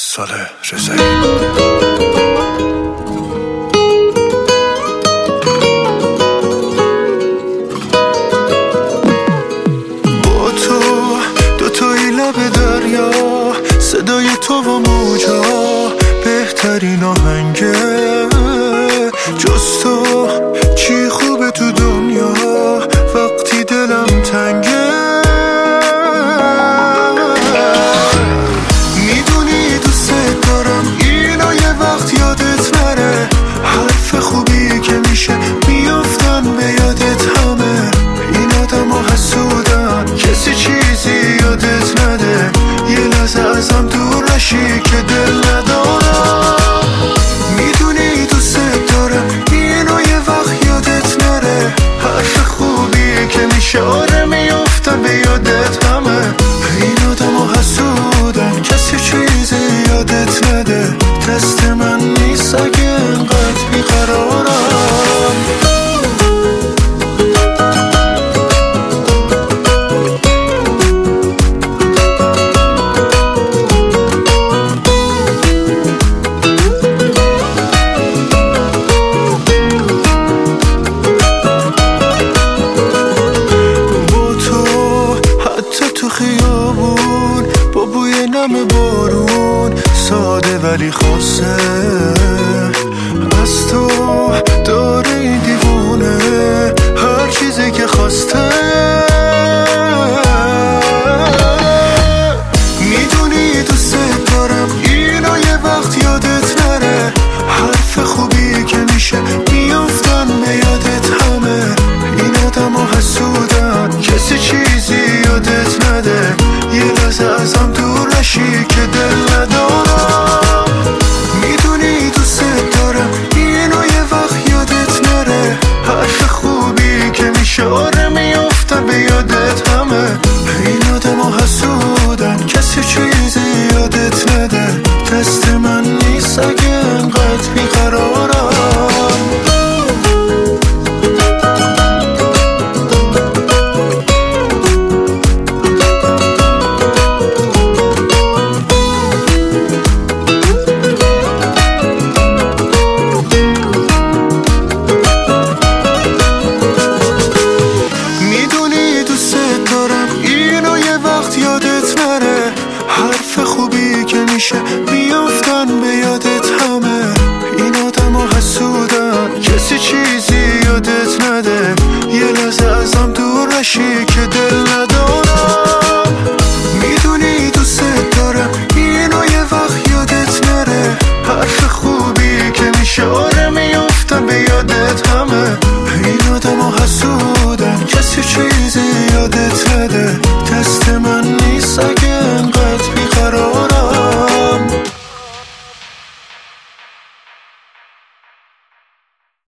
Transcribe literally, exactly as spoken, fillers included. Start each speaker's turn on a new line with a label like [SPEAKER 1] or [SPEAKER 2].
[SPEAKER 1] سال رضایی. با تو دوتایی لب دریا، صدای تو و موجا بهترین آهنگه. جز تو چی خوبه تو دنیا وقتی دلم تنگه. میدونی دوست دارم اینو یه وقت یادت نره. حرف خوبی که میشه میافتن به یادت همه. این آدم ها حسودن کسی چیزی یادت نده. یه لحظه ازم دور نشی که دل ندارم. میدونی دوست دارم اینو یه وقت یادت نره. حرف خوبی که میشه آره میافتن به یادت همه. این آدم ها حسودن کسی چیزی یادت نده. دست من نیست اگه انقدر بیقرارم. خیابون با بوی نم بارون، ساده ولی خاصه از تو داره این دیوونه هر چیزی که خواسته. میدونی دوست دارم اینو یه وقت یادت نره. حرف خوبی که میشه میافتن به یادت همه. این آدم ها حسودن کسی چیزی یادت نده. یه لحظه ازم دور نشی که دل ندارم. میدونی دوست دارم اینو یه وقت یادت نره. حرف خوبی که میشه آره میافتن به یادت همه. این آدم ها حسودن کسی چیزی یادت نده. دست من نیست اگه انقدر بیقرارم. یادت نره. حرف خوبی که میشه میافتن به یادت همه. این آدم ها حسودن کسی چیزی یادت نده. یه لحظه ازم دور نشی که دل ندارم. میدونی دوست دارم اینو یه وقت یادت نره. حرف خوبی که میشه آره میافتن به یادت همه.